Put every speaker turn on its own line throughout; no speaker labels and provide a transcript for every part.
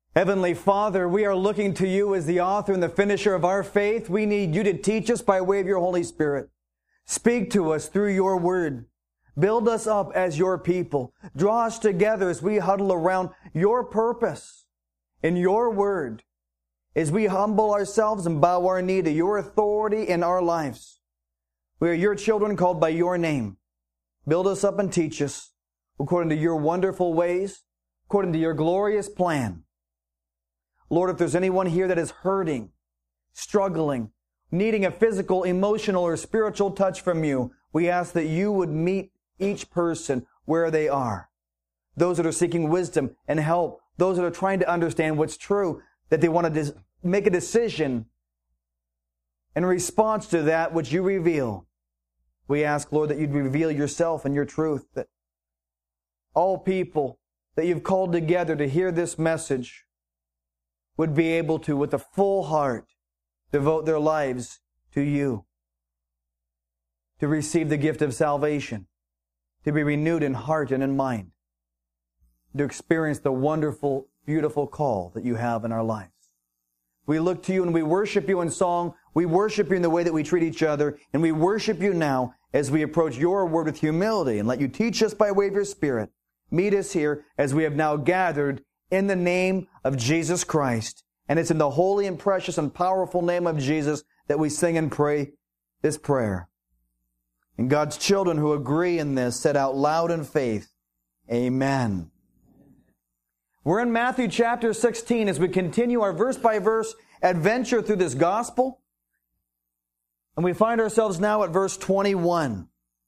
Heavenly Father, we are looking to you as the author and the finisher of our faith. We need you to teach us by way of your Holy Spirit. Speak to us through your word. Build us up as your people. Draw us together as we huddle around your purpose in your word, as we humble ourselves and bow our knee to your authority in our lives. We are your children called by your name. Build us up and teach us according to your wonderful ways, according to your glorious plan. Lord, if there's anyone here that is hurting, struggling, needing a physical, emotional, or spiritual touch from you, we ask that you would meet each person where they are. Those that are seeking wisdom and help, those that are trying to understand what's true, that they want to make a decision in response to that which you reveal. We ask, Lord, that you'd reveal yourself and your truth, that all people that you've called together to hear this message would be able to, with a full heart, devote their lives to you, to receive the gift of salvation, to be renewed in heart and in mind, to experience the wonderful, beautiful call that you have in our lives. We look to you and we worship you in song. We worship you in the way that we treat each other. And we worship you now as we approach your word with humility and let you teach us by way of your Spirit. Meet us here as we have now gathered in the name of Jesus Christ. And it's in the holy and precious and powerful name of Jesus that we sing and pray this prayer. And God's children who agree in this said out loud in faith, Amen. We're in Matthew chapter 16 as we continue our verse-by-verse adventure through this gospel. And we find ourselves now at verse 21,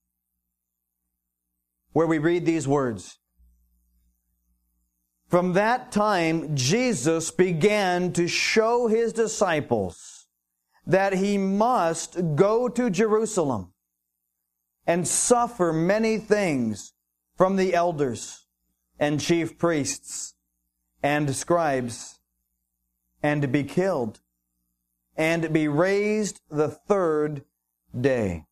where we read these words. From that time, Jesus began to show his disciples that he must go to Jerusalem and suffer many things from the elders and chief priests and scribes, and to be killed, and be raised the third day.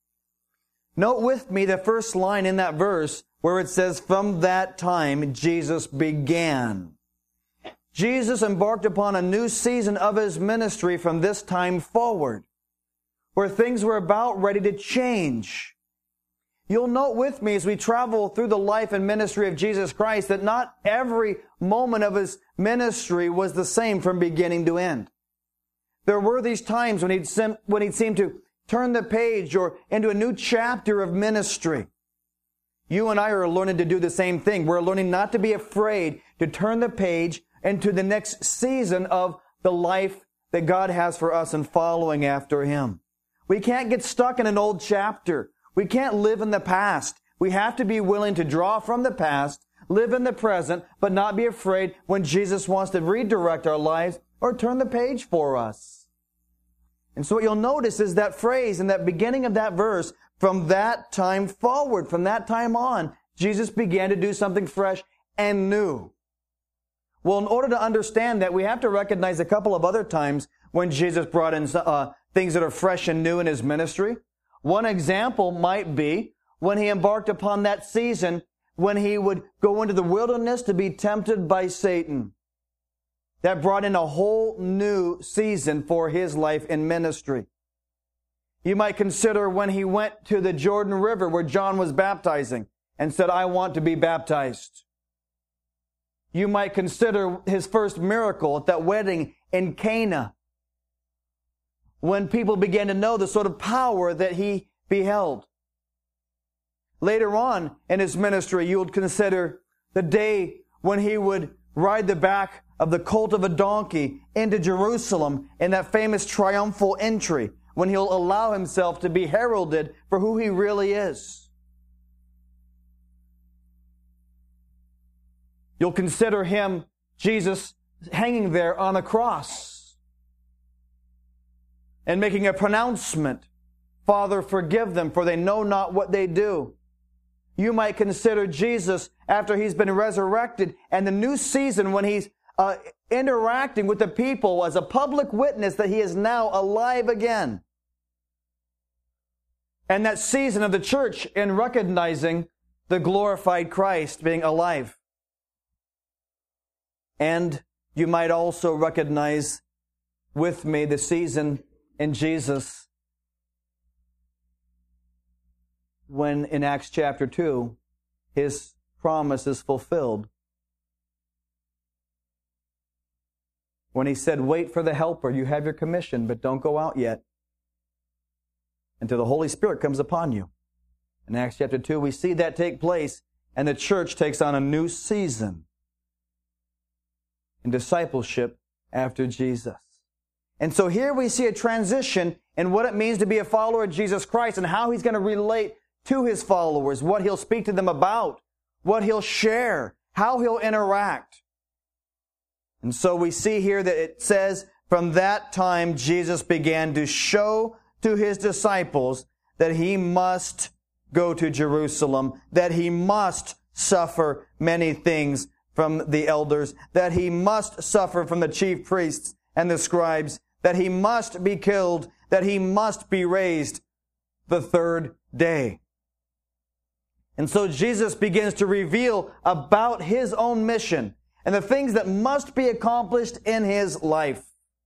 Note with me the first line in that verse where it says, from that time Jesus began. Jesus embarked upon a new season of his ministry from this time forward, where things were about ready to change. You'll note with me as we travel through the life and ministry of Jesus Christ that not every moment of his ministry was the same from beginning to end. There were these times when he'd seemed to turn the page or into a new chapter of ministry. You and I are learning to do the same thing. We're learning not to be afraid to turn the page into the next season of the life that God has for us and following after him. We can't get stuck in an old chapter. We can't live in the past. We have to be willing to draw from the past, live in the present, but not be afraid when Jesus wants to redirect our lives or turn the page for us. And so what you'll notice is that phrase in that beginning of that verse, from that time forward, from that time on, Jesus began to do something fresh and new. Well, in order to understand that, we have to recognize a couple of other times when Jesus brought in things that are fresh and new in his ministry. One example might be when he embarked upon that season when he would go into the wilderness to be tempted by Satan. That brought in a whole new season for his life in ministry. You might consider when he went to the Jordan River where John was baptizing and said, I want to be baptized. You might consider his first miracle at that wedding in Cana, when people began to know the sort of power that he beheld. Later on in his ministry, you would consider the day when he would ride the back of the colt of a donkey into Jerusalem in that famous triumphal entry, when he'll allow himself to be heralded for who he really is. You'll consider him, Jesus, hanging there on a cross and making a pronouncement, Father, forgive them, for they know not what they do. You might consider Jesus after he's been resurrected and the new season when he's interacting with the people as a public witness that he is now alive again. And that season of the church in recognizing the glorified Christ being alive. And You might also recognize with me the season in Jesus when in Acts chapter 2, His promise is fulfilled. When He said, wait for the Helper, you have your commission, but don't go out yet until the Holy Spirit comes upon you. In Acts chapter 2, we see that take place, and the church takes on a new season in discipleship after Jesus. And so here we see a transition in what it means to be a follower of Jesus Christ and how He's going to relate to His followers, what He'll speak to them about, what He'll share, how He'll interact. And so we see here that it says, from that time Jesus began to show to His disciples that He must go to Jerusalem, that He must suffer many things from the elders, that He must suffer from the chief priests and the scribes, that He must be killed, that He must be raised the third day. And so Jesus begins to reveal about His own mission and the things that must be accomplished in His life.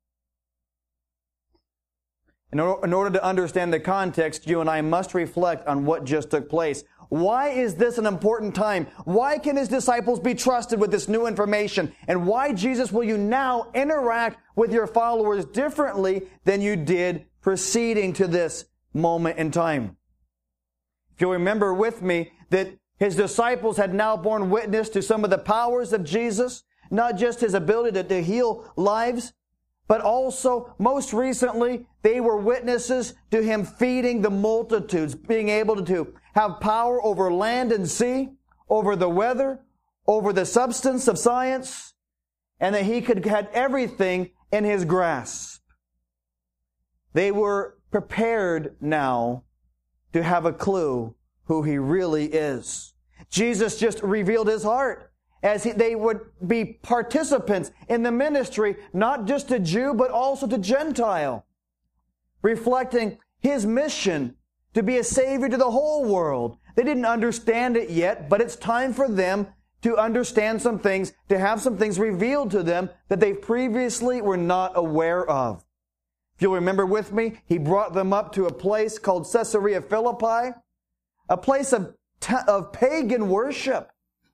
In order to understand the context, you and I must reflect on what just took place. Why is this an important time? Why can His disciples be trusted with this new information? And why, Jesus, will you now interact with your followers differently than you did preceding to this moment in time? If you'll remember with me that His disciples had now borne witness to some of the powers of Jesus, not just His ability to heal lives, but also, most recently, they were witnesses to Him feeding the multitudes, being able to have power over land and sea, over the weather, over the substance of science, and that He had everything in His grasp. They were prepared now to have a clue who He really is. Jesus just revealed His heart as they would be participants in the ministry, not just to Jew, but also to Gentile, reflecting His mission to be a Savior to the whole world. They didn't understand it yet, but it's time for them to understand some things, to have some things revealed to them that they previously were not aware of. If you'll remember with me, He brought them up to a place called Caesarea Philippi, a place of pagan worship.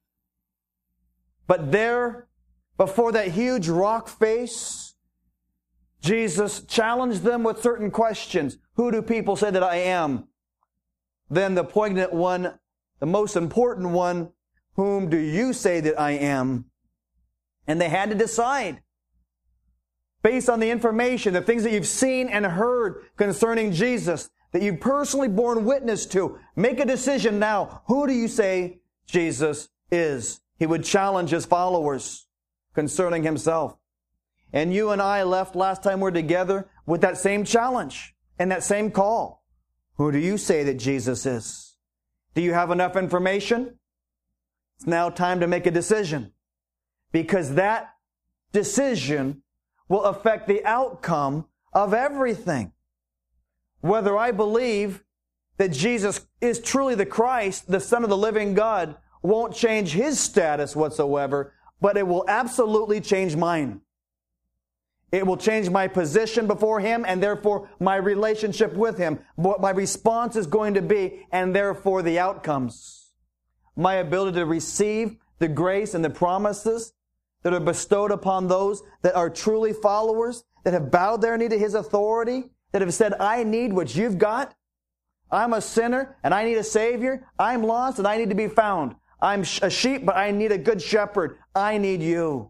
But there, before that huge rock face, Jesus challenged them with certain questions. Who do people say that I am? Then the poignant one, the most important one, whom do you say that I am? And they had to decide. Based on the information, the things that you've seen and heard concerning Jesus, that you've personally borne witness to, make a decision now. Who do you say Jesus is? He would challenge His followers concerning Himself. And you and I left last time we were together with that same challenge and that same call. Who do you say that Jesus is? Do you have enough information? It's now time to make a decision, because that decision will affect the outcome of everything. Whether I believe that Jesus is truly the Christ, the Son of the living God, won't change His status whatsoever, but it will absolutely change mine. It will change my position before Him, and therefore my relationship with Him, what my response is going to be, and therefore the outcomes. My ability to receive the grace and the promises that are bestowed upon those that are truly followers, that have bowed their knee to His authority, that have said, I need what you've got. I'm a sinner and I need a Savior. I'm lost and I need to be found. I'm a sheep, but I need a good shepherd. I need you.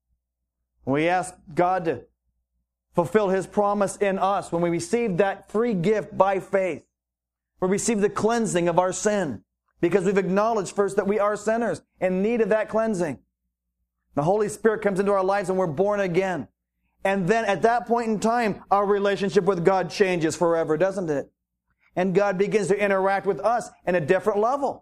We ask God to fulfill His promise in us when we receive that free gift by faith. We receive the cleansing of our sin because we've acknowledged first that we are sinners in need of that cleansing. The Holy Spirit comes into our lives and we're born again. And then at that point in time, our relationship with God changes forever, doesn't it? And God begins to interact with us in a different level.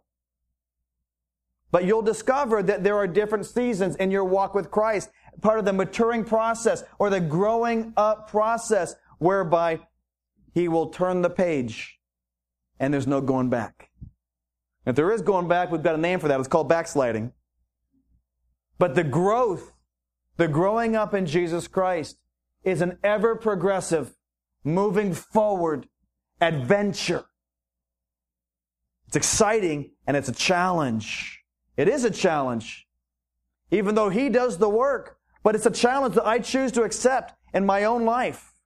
But you'll discover that there are different seasons in your walk with Christ, part of the maturing process or the growing up process, whereby He will turn the page and there's no going back. If there is going back, we've got a name for that. It's called backsliding. But the growth The growing up in Jesus Christ is an ever-progressive, moving forward adventure. It's exciting and it's a challenge. It is a challenge, even though He does the work, but it's a challenge that I choose to accept in my own life.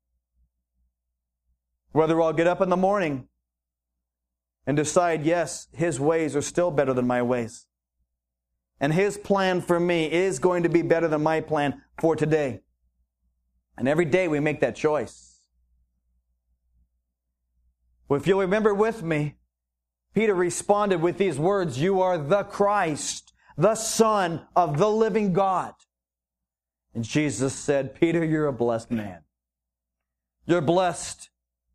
Whether I'll get up in the morning and decide, yes, His ways are still better than my ways. And His plan for me is going to be better than my plan for today. And every day we make that choice. Well, if you'll remember with me, Peter responded with these words, "You are the Christ, the Son of the living God." And Jesus said, "Peter, you're a blessed man. You're blessed.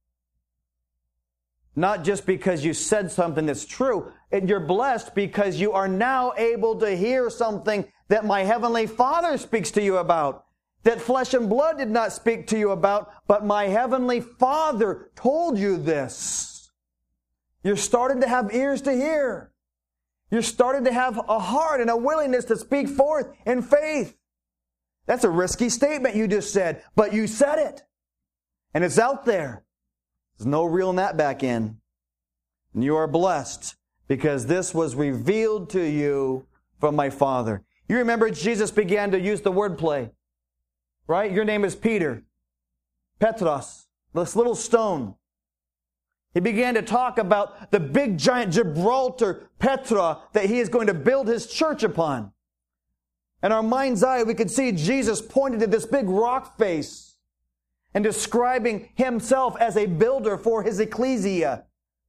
Not just because you said something that's true. You're blessed because you are now able to hear something that my Heavenly Father speaks to you about, that flesh and blood did not speak to you about, but my Heavenly Father told you this." You're starting to have ears to hear. You're starting to have a heart and a willingness to speak forth in faith. That's a risky statement you just said, but you said it. And it's out there. There's no reeling that back in. And you are blessed because this was revealed to you from my Father. You remember Jesus began to use the word play, right? Your name is Peter. Petros, this little stone. He began to talk about the big giant Gibraltar, Petra, that He is going to build His church upon. In our mind's eye, we could see Jesus pointing to this big rock face and describing Himself as a builder for His ecclesia.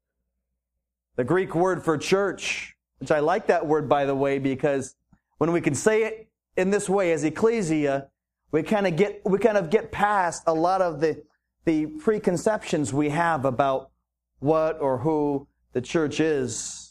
The Greek word for church, which I like that word, by the way, because when we can say it in this way as ecclesia, we kind of get past a lot of the preconceptions we have about what or who the church is.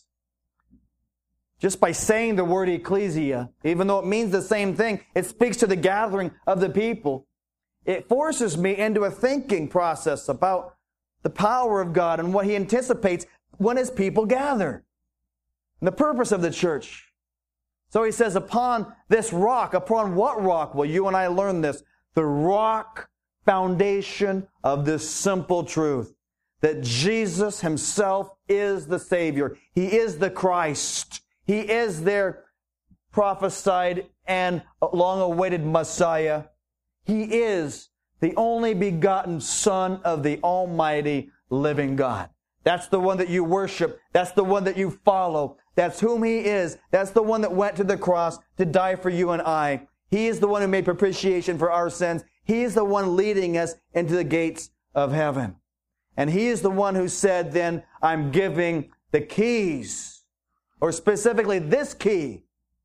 Just by saying the word ecclesia, even though it means the same thing, it speaks to the gathering of the people. It forces me into a thinking process about the power of God and what He anticipates when His people gather. And the purpose of the church. So He says, upon this rock, upon what rock will you and I learn this? The rock foundation of this simple truth. That Jesus Himself is the Savior. He is the Christ. He is their prophesied and long-awaited Messiah. He is the only begotten Son of the Almighty living God. That's the one that you worship. That's the one that you follow. That's whom He is. That's the one that went to the cross to die for you and I. He is the one who made propitiation for our sins. He is the one leading us into the gates of heaven. And He is the one who said, then, I'm giving the keys, or specifically this key,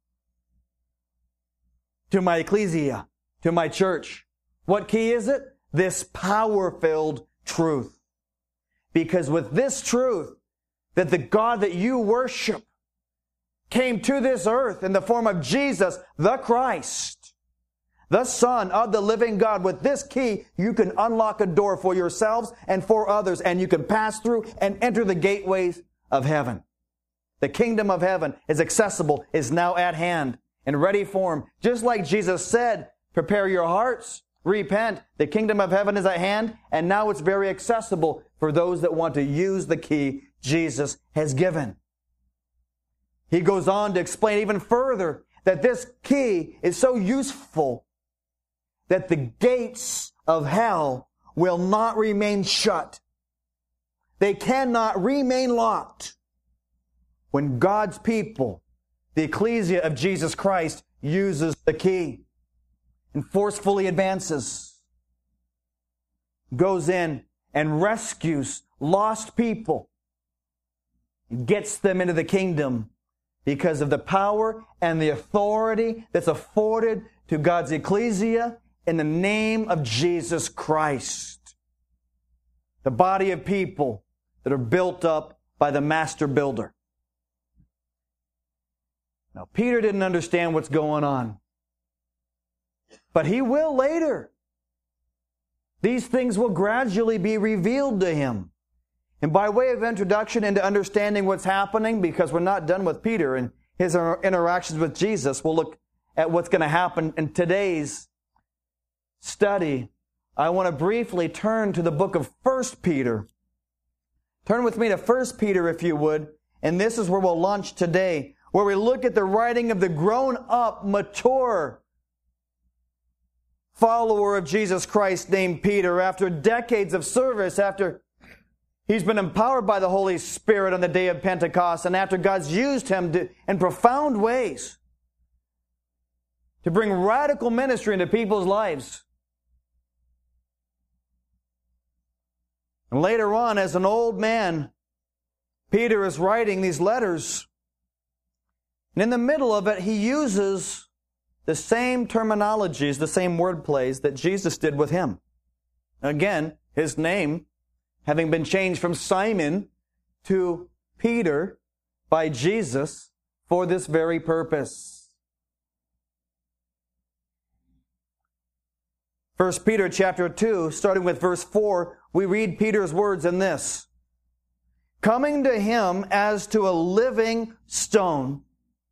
to my ecclesia, to my church. What key is it? This power-filled truth. Because with this truth, that the God that you worship came to this earth in the form of Jesus, the Christ, the Son of the living God. With this key, you can unlock a door for yourselves and for others, and you can pass through and enter the gateways of heaven. The kingdom of heaven is accessible, is now at hand, in ready form. Just like Jesus said, prepare your hearts, repent. The kingdom of heaven is at hand, and now it's very accessible for those that want to use the key Jesus has given. He goes on to explain even further that this key is so useful that the gates of hell will not remain shut. They cannot remain locked when God's people, the ecclesia of Jesus Christ, uses the key and forcefully advances, goes in and rescues lost people, gets them into the kingdom because of the power and the authority that's afforded to God's ecclesia in the name of Jesus Christ. The body of people that are built up by the master builder. Now, Peter didn't understand what's going on, but he will later. These things will gradually be revealed to him. And by way of introduction into understanding what's happening, because we're not done with Peter and his interactions with Jesus, we'll look at what's going to happen in today's study, I want to briefly turn to the book of 1 Peter. Turn with me to 1 Peter, if you would, and this is where we'll launch today, where we look at the writing of the grown-up, mature follower of Jesus Christ named Peter. After decades of service, after he's been empowered by the Holy Spirit on the day of Pentecost, and after God's used him in profound ways to bring radical ministry into people's lives. And later on, as an old man, Peter is writing these letters. And in the middle of it, he uses the same terminologies, the same word plays that Jesus did with him. Again, his name having been changed from Simon to Peter by Jesus for this very purpose. 1 Peter chapter 2, starting with verse 4, we read Peter's words in this: coming to him as to a living stone,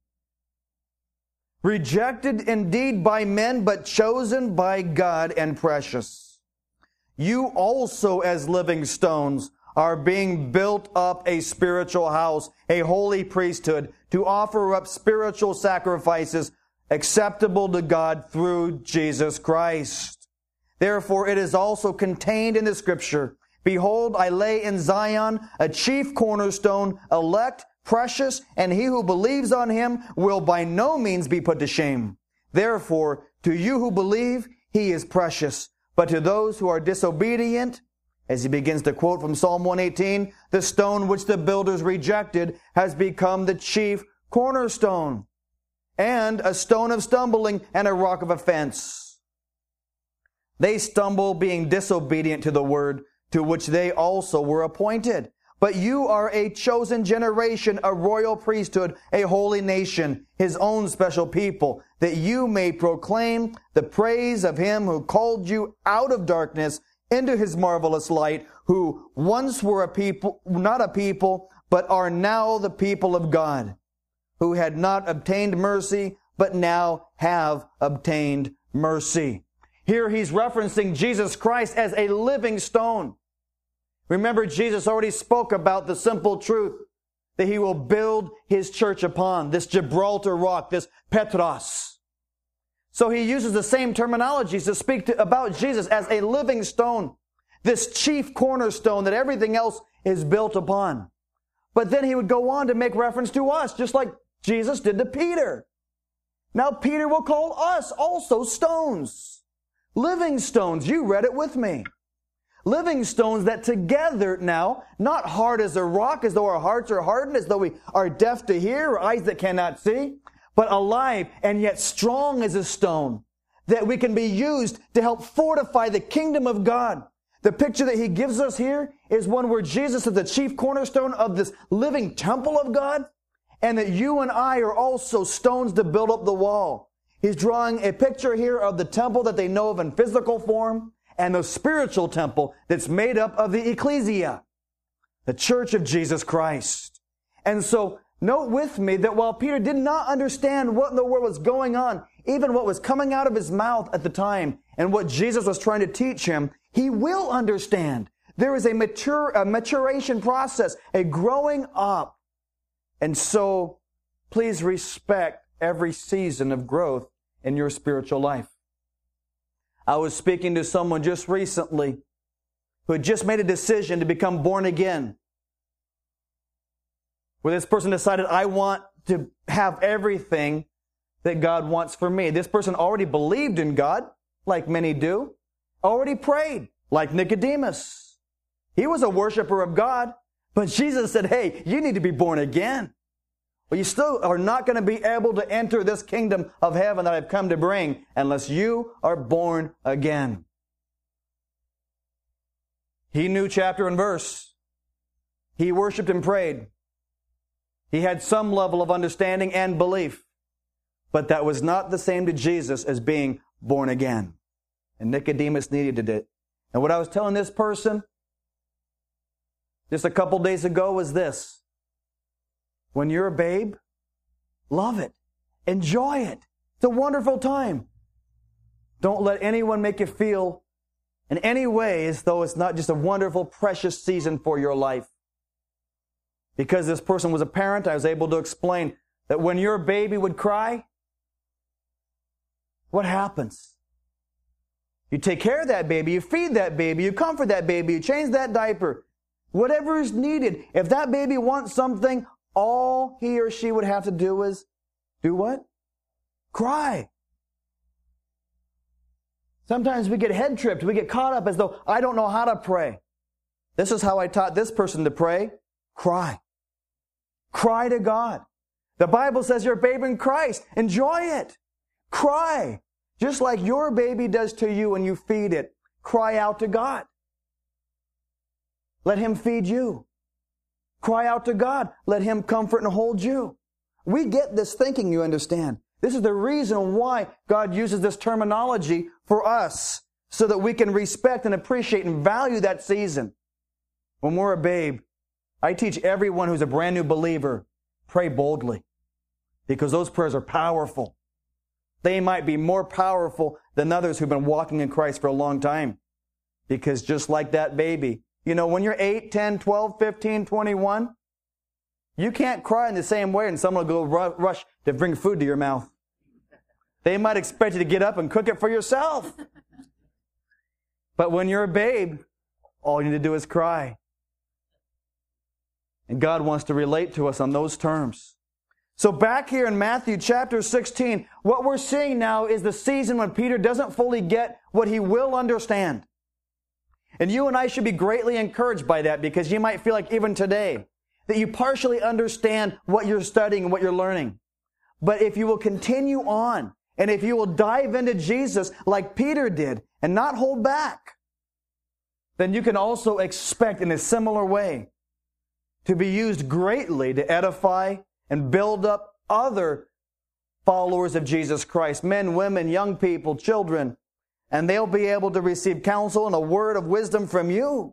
rejected indeed by men, but chosen by God and precious. You also, as living stones, are being built up a spiritual house, a holy priesthood, to offer up spiritual sacrifices acceptable to God through Jesus Christ. Therefore, it is also contained in the Scripture, behold, I lay in Zion a chief cornerstone, elect, precious, and he who believes on him will by no means be put to shame. Therefore, to you who believe, he is precious. But to those who are disobedient, as he begins to quote from Psalm 118, the stone which the builders rejected has become the chief cornerstone, and a stone of stumbling and a rock of offense. They stumble being disobedient to the word to which they also were appointed. But you are a chosen generation, a royal priesthood, a holy nation, his own special people, that you may proclaim the praise of him who called you out of darkness into his marvelous light, who once were a people, not a people, but are now the people of God, who had not obtained mercy, but now have obtained mercy. Here he's referencing Jesus Christ as a living stone. Remember, Jesus already spoke about the simple truth that he will build his church upon, this Gibraltar rock, this Petros. So he uses the same terminologies to speak about Jesus as a living stone, this chief cornerstone that everything else is built upon. But then he would go on to make reference to us, just like Jesus did to Peter. Now Peter will call us also stones. Living stones, you read it with me. Living stones that together now, not hard as a rock, as though our hearts are hardened, as though we are deaf to hear, or eyes that cannot see, but alive and yet strong as a stone, that we can be used to help fortify the kingdom of God. The picture that he gives us here is one where Jesus is the chief cornerstone of this living temple of God, and that you and I are also stones to build up the wall. He's drawing a picture here of the temple that they know of in physical form and the spiritual temple that's made up of the ecclesia, the church of Jesus Christ. And so note with me that while Peter did not understand what in the world was going on, even what was coming out of his mouth at the time and what Jesus was trying to teach him, he will understand. There is a maturation process, a growing up. And so please respect every season of growth in your spiritual life. I was speaking to someone just recently who had just made a decision to become born again, where this person decided, I want to have everything that God wants for me. This person already believed in God, like many do, already prayed, like Nicodemus. He was a worshiper of God, but Jesus said, hey, you need to be born again. Well, you still are not going to be able to enter this kingdom of heaven that I've come to bring unless you are born again. He knew chapter and verse. He worshiped and prayed. He had some level of understanding and belief. But that was not the same to Jesus as being born again. And Nicodemus needed it. And what I was telling this person just a couple days ago was this. When you're a babe, love it. Enjoy it. It's a wonderful time. Don't let anyone make you feel in any way as though it's not just a wonderful, precious season for your life. Because this person was a parent, I was able to explain that when your baby would cry, what happens? You take care of that baby, you feed that baby, you comfort that baby, you change that diaper. Whatever is needed. If that baby wants something, all he or she would have to do is do what? Cry. Sometimes we get head tripped. We get caught up as though I don't know how to pray. This is how I taught this person to pray. Cry. Cry to God. The Bible says you're a babe in Christ. Enjoy it. Cry. Just like your baby does to you when you feed it. Cry out to God. Let Him feed you. Cry out to God. Let Him comfort and hold you. We get this thinking, you understand. This is the reason why God uses this terminology for us, so that we can respect and appreciate and value that season. When we're a babe, I teach everyone who's a brand new believer, pray boldly, because those prayers are powerful. They might be more powerful than others who've been walking in Christ for a long time. Because just like that baby, you know, when you're 8, 10, 12, 15, 21, you can't cry in the same way and someone will go rush to bring food to your mouth. They might expect you to get up and cook it for yourself. But when you're a babe, all you need to do is cry. And God wants to relate to us on those terms. So back here in Matthew chapter 16, what we're seeing now is the season when Peter doesn't fully get what he will understand. And you and I should be greatly encouraged by that, because you might feel like even today that you partially understand what you're studying and what you're learning. But if you will continue on, and if you will dive into Jesus like Peter did and not hold back, then you can also expect in a similar way to be used greatly to edify and build up other followers of Jesus Christ, men, women, young people, children, and they'll be able to receive counsel and a word of wisdom from you.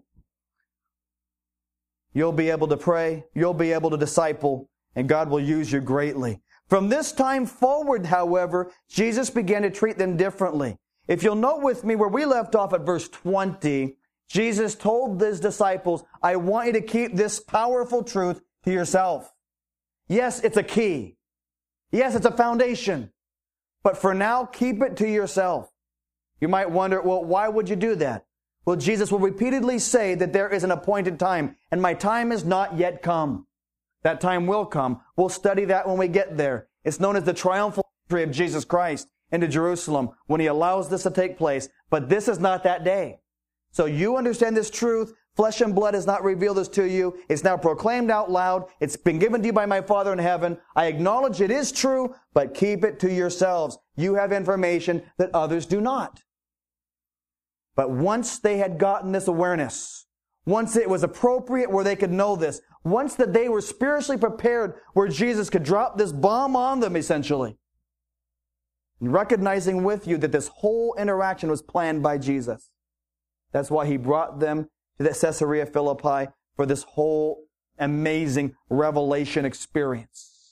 You'll be able to pray, you'll be able to disciple, and God will use you greatly. From this time forward, however, Jesus began to treat them differently. If you'll note with me where we left off at verse 20, Jesus told His disciples, I want you to keep this powerful truth to yourself. Yes, it's a key. Yes, it's a foundation. But for now, keep it to yourself. You might wonder, well, why would you do that? Well, Jesus will repeatedly say that there is an appointed time, and my time is not yet come. That time will come. We'll study that when we get there. It's known as the triumphal entry of Jesus Christ into Jerusalem when He allows this to take place. But this is not that day. So you understand this truth. Flesh and blood has not revealed this to you. It's now proclaimed out loud. It's been given to you by my Father in heaven. I acknowledge it is true, but keep it to yourselves. You have information that others do not. But once they had gotten this awareness, once it was appropriate where they could know this, once that they were spiritually prepared where Jesus could drop this bomb on them, essentially, and recognizing with you that this whole interaction was planned by Jesus. That's why He brought them to the Caesarea Philippi for this whole amazing revelation experience.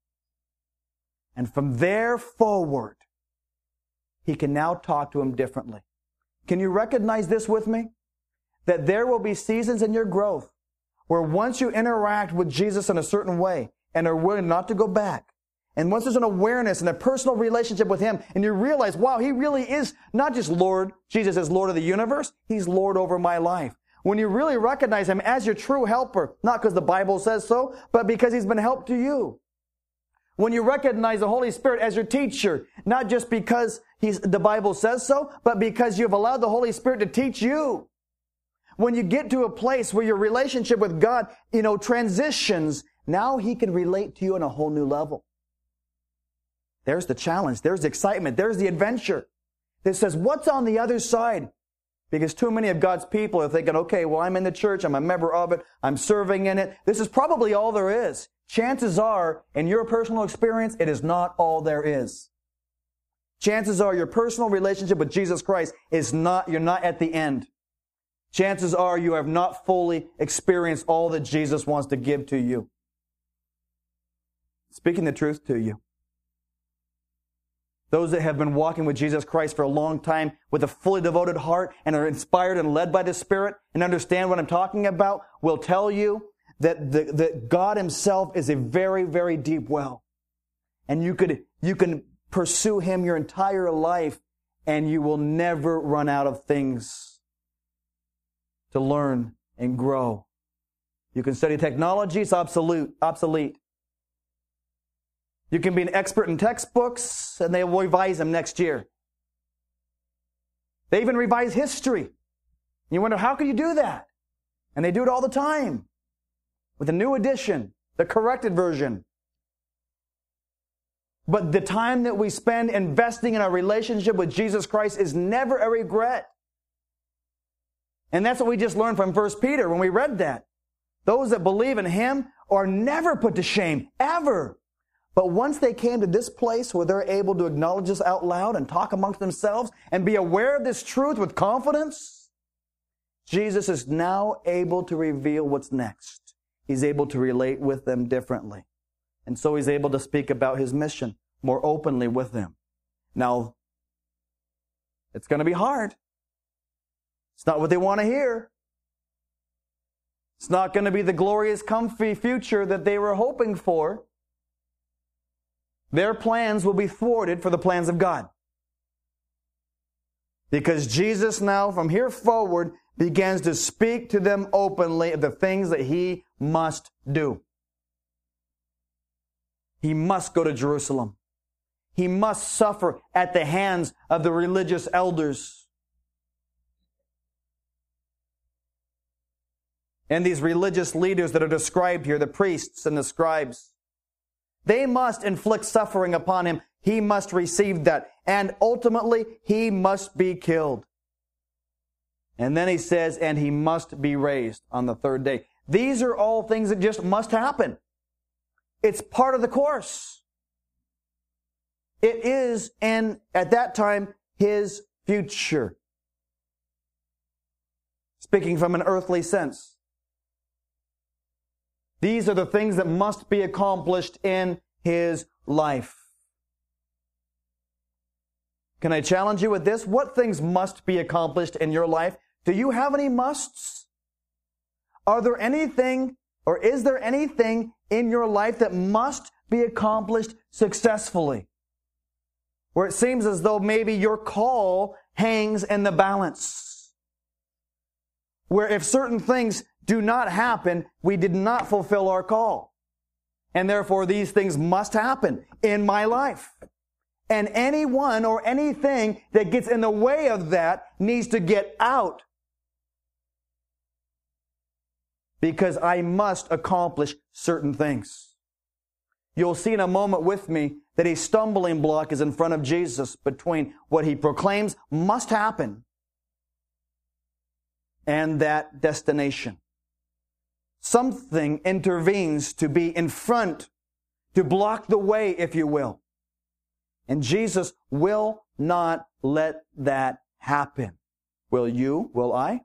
And from there forward, He can now talk to them differently. Can you recognize this with me? That there will be seasons in your growth where once you interact with Jesus in a certain way and are willing not to go back, and once there's an awareness and a personal relationship with Him, and you realize, wow, He really is not just Lord, Jesus is Lord of the universe, He's Lord over my life. When you really recognize Him as your true helper, not because the Bible says so, but because He's been help to you. When you recognize the Holy Spirit as your teacher, not just because the Bible says so, but because you've allowed the Holy Spirit to teach you. When you get to a place where your relationship with God, transitions, now He can relate to you on a whole new level. There's the challenge. There's the excitement. There's the adventure. That says, what's on the other side? Because too many of God's people are thinking, okay, well, I'm in the church. I'm a member of it. I'm serving in it. This is probably all there is. Chances are, in your personal experience, it is not all there is. Chances are your personal relationship with Jesus Christ you're not at the end. Chances are you have not fully experienced all that Jesus wants to give to you. Speaking the truth to you. Those that have been walking with Jesus Christ for a long time with a fully devoted heart and are inspired and led by the Spirit and understand what I'm talking about will tell you that God Himself is a very, very deep well. And you can pursue Him your entire life and you will never run out of things to learn and grow. You can study technology, it's obsolete. You can be an expert in textbooks, and they will revise them next year. They even revise history. You wonder, how can you do that? And they do it all the time. With a new edition, the corrected version. But the time that we spend investing in our relationship with Jesus Christ is never a regret. And that's what we just learned from 1 Peter when we read that. Those that believe in Him are never put to shame, ever. But once they came to this place where they're able to acknowledge this out loud and talk amongst themselves and be aware of this truth with confidence, Jesus is now able to reveal what's next. He's able to relate with them differently. And so He's able to speak about His mission more openly with them. Now, it's going to be hard. It's not what they want to hear. It's not going to be the glorious, comfy future that they were hoping for. Their plans will be thwarted for the plans of God. Because Jesus now, from here forward, begins to speak to them openly of the things that He must do. He must go to Jerusalem. He must suffer at the hands of the religious elders. And these religious leaders that are described here, the priests and the scribes, they must inflict suffering upon Him. He must receive that. And ultimately, He must be killed. And then He says, and He must be raised on the third day. These are all things that just must happen. It's part of the course. It is, and at that time, His future. Speaking from an earthly sense. These are the things that must be accomplished in His life. Can I challenge you with this? What things must be accomplished in your life? Do you have any musts? Are there anything, or is there anything in your life that must be accomplished successfully? Where it seems as though maybe your call hangs in the balance. Where if certain things do not happen, we did not fulfill our call. And therefore, these things must happen in my life. And anyone or anything that gets in the way of that needs to get out. Because I must accomplish certain things. You'll see in a moment with me that a stumbling block is in front of Jesus between what He proclaims must happen and that destination. Something intervenes to be in front, to block the way, if you will. And Jesus will not let that happen. Will you? Will I?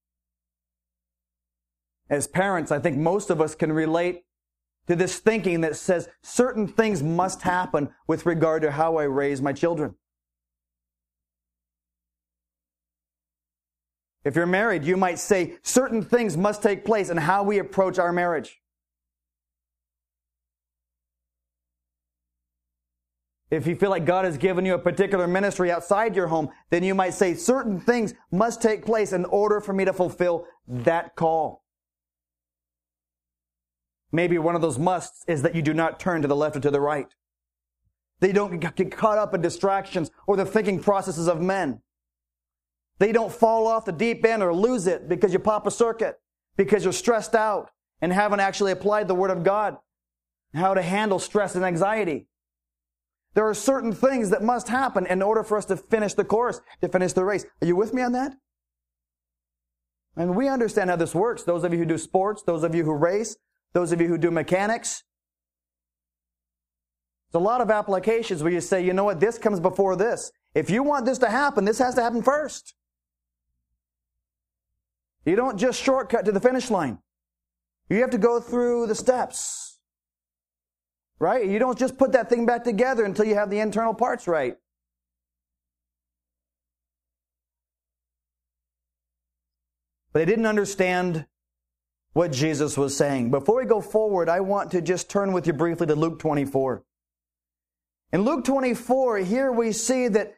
As parents, I think most of us can relate to this thinking that says certain things must happen with regard to how I raise my children. If you're married, you might say certain things must take place in how we approach our marriage. If you feel like God has given you a particular ministry outside your home, then you might say certain things must take place in order for me to fulfill that call. Maybe one of those musts is that you do not turn to the left or to the right. They don't get caught up in distractions or the thinking processes of men. They don't fall off the deep end or lose it because you pop a circuit, because you're stressed out and haven't actually applied the Word of God, how to handle stress and anxiety. There are certain things that must happen in order for us to finish the course, to finish the race. Are you with me on that? And we understand how this works. Those of you who do sports, those of you who race, those of you who do mechanics. There's a lot of applications where you say, you know what, this comes before this. If you want this to happen, this has to happen first. You don't just shortcut to the finish line. You have to go through the steps. Right? You don't just put that thing back together until you have the internal parts right. But they didn't understand what Jesus was saying. Before we go forward, I want to just turn with you briefly to Luke 24. In Luke 24, here we see that,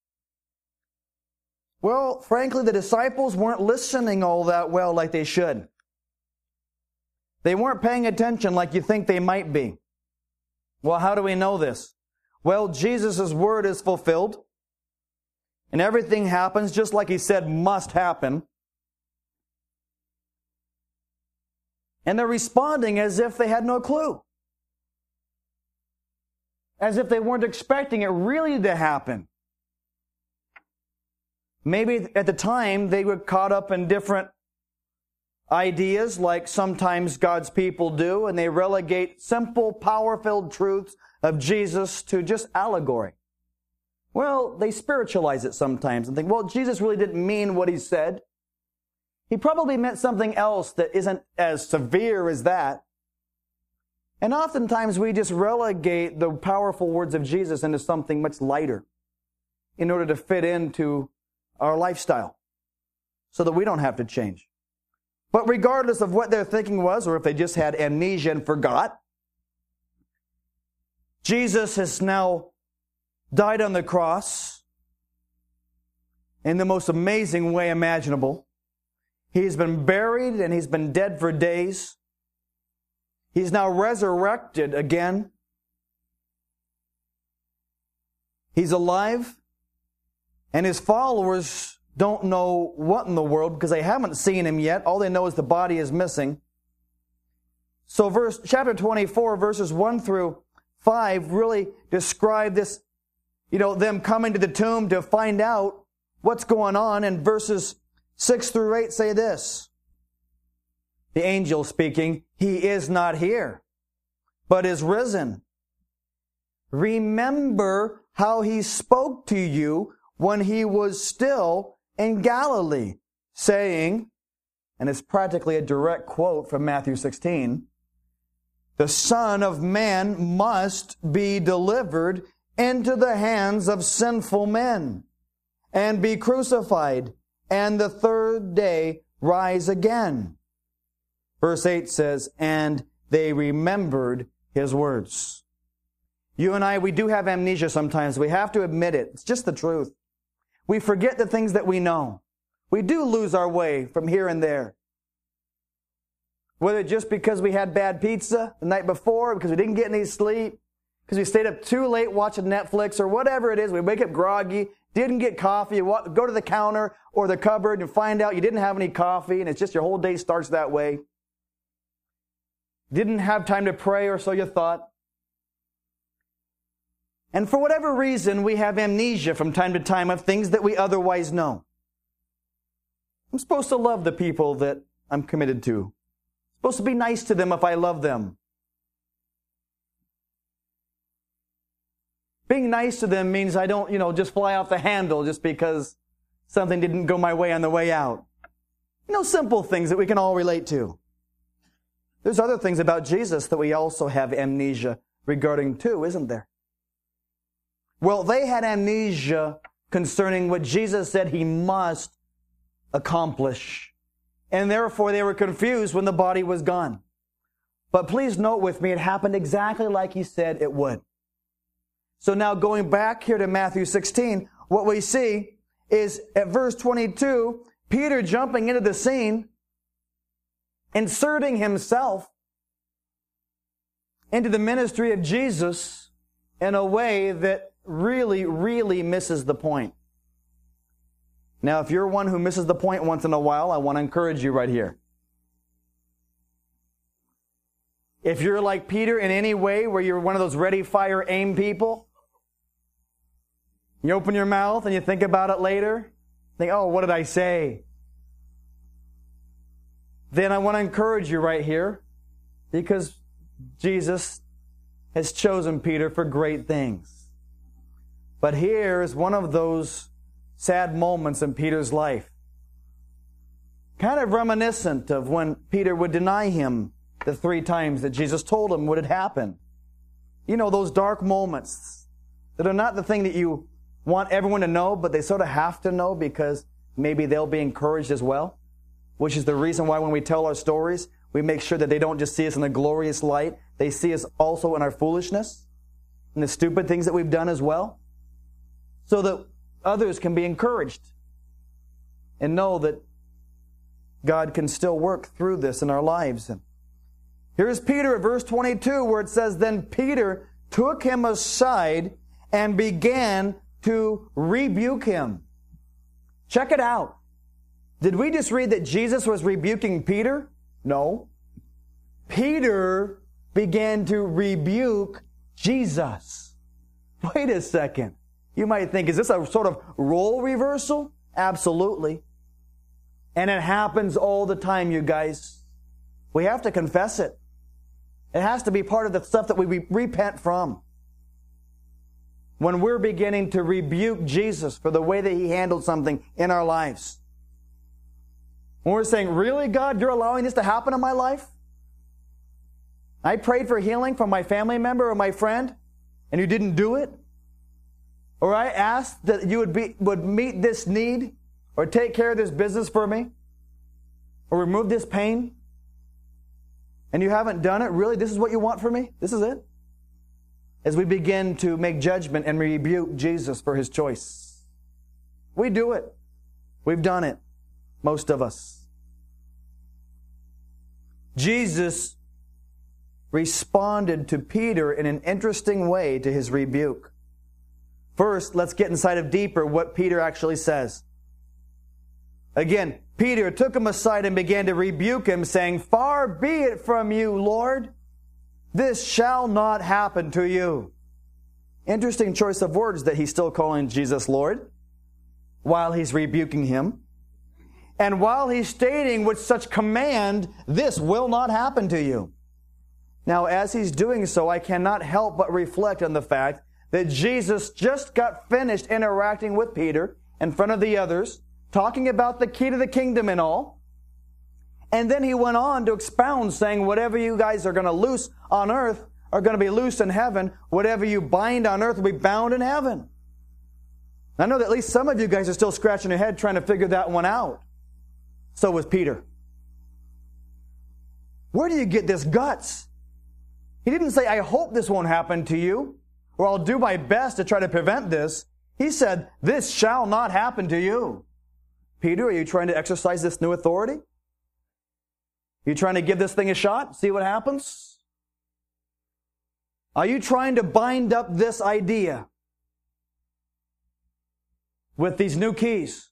well, frankly, the disciples weren't listening all that well like they should. They weren't paying attention like you think they might be. Well, how do we know this? Well, Jesus' word is fulfilled, and everything happens just like He said must happen. And they're responding as if they had no clue. As if they weren't expecting it really to happen. Maybe at the time they were caught up in different ideas like sometimes God's people do, and they relegate simple, power-filled truths of Jesus to just allegory. Well, they spiritualize it sometimes and think, well, Jesus really didn't mean what He said. He probably meant something else that isn't as severe as that. And oftentimes we just relegate the powerful words of Jesus into something much lighter in order to fit into our lifestyle so that we don't have to change. But regardless of what their thinking was, or if they just had amnesia and forgot, Jesus has now died on the cross in the most amazing way imaginable. He's been buried and He's been dead for days. He's now resurrected again. He's alive. And His followers don't know what in the world because they haven't seen Him yet. All they know is the body is missing. So chapter 24, verses 1 through 5 really describe this, them coming to the tomb to find out what's going on. And verses 6 through 8 say this. The angel speaking, He is not here, but is risen. Remember how He spoke to you when He was still in Galilee, saying, and it's practically a direct quote from Matthew 16, the Son of Man must be delivered into the hands of sinful men and be crucified, and the third day rise again. Verse 8 says, and they remembered His words. You and I, we do have amnesia sometimes. We have to admit it. It's just the truth. We forget the things that we know. We do lose our way from here and there. Whether just because we had bad pizza the night before, because we didn't get any sleep, because we stayed up too late watching Netflix, or whatever it is, we wake up groggy, didn't get coffee, you go to the counter or the cupboard and find out you didn't have any coffee, and it's just your whole day starts that way. Didn't have time to pray, or so you thought. And for whatever reason, we have amnesia from time to time of things that we otherwise know. I'm supposed to love the people that I'm committed to. I'm supposed to be nice to them if I love them. Being nice to them means I don't, just fly off the handle just because something didn't go my way on the way out. Simple things that we can all relate to. There's other things about Jesus that we also have amnesia regarding too, isn't there? Well, they had amnesia concerning what Jesus said He must accomplish. And therefore they were confused when the body was gone. But please note with me, it happened exactly like He said it would. So now going back here to Matthew 16, what we see is at verse 22, Peter jumping into the scene, inserting himself into the ministry of Jesus in a way that really, really misses the point. Now, if you're one who misses the point once in a while, I want to encourage you right here. If you're like Peter in any way where you're one of those ready, fire, aim people, you open your mouth and you think about it later, think, oh, what did I say? Then I want to encourage you right here because Jesus has chosen Peter for great things. But here is one of those sad moments in Peter's life. Kind of reminiscent of when Peter would deny Him the 3 times that Jesus told him what had happened. Those dark moments that are not the thing that you want everyone to know, but they sort of have to know because maybe they'll be encouraged as well. which is the reason why when we tell our stories, we make sure that they don't just see us in a glorious light. They see us also in our foolishness and the stupid things that we've done as well, so that others can be encouraged and know that God can still work through this in our lives. And here's Peter at verse 22, where it says, "Then Peter took him aside and began to rebuke him." Check it out. Did we just read that Jesus was rebuking Peter? No. Peter began to rebuke Jesus. Wait a second. You might think, is this a sort of role reversal? Absolutely. And it happens all the time, you guys. We have to confess it. It has to be part of the stuff that we repent from. When we're beginning to rebuke Jesus for the way that He handled something in our lives. When we're saying, really, God, you're allowing this to happen in my life? I prayed for healing from my family member or my friend, and you didn't do it? Or I asked that you would meet this need, or take care of this business for me, or remove this pain, and you haven't done it? Really, this is what you want from me? This is it? As we begin to make judgment and rebuke Jesus for His choice. We do it. We've done it. Most of us. Jesus responded to Peter in an interesting way to his rebuke. First, let's get inside of deeper what Peter actually says. Again, Peter took him aside and began to rebuke him, saying, "Far be it from you, Lord. This shall not happen to you." Interesting choice of words that he's still calling Jesus Lord while he's rebuking him. And while he's stating with such command, "This will not happen to you." Now, as he's doing so, I cannot help but reflect on the fact that Jesus just got finished interacting with Peter in front of the others, talking about the key to the kingdom and all. And then he went on to expound, saying, whatever you guys are going to loose on earth are going to be loose in heaven. Whatever you bind on earth will be bound in heaven. I know that at least some of you guys are still scratching your head trying to figure that one out. So was Peter. Where do you get this guts? He didn't say, I hope this won't happen to you, or I'll do my best to try to prevent this. He said, this shall not happen to you. Peter, are you trying to exercise this new authority? Are you trying to give this thing a shot? See what happens? Are you trying to bind up this idea with these new keys?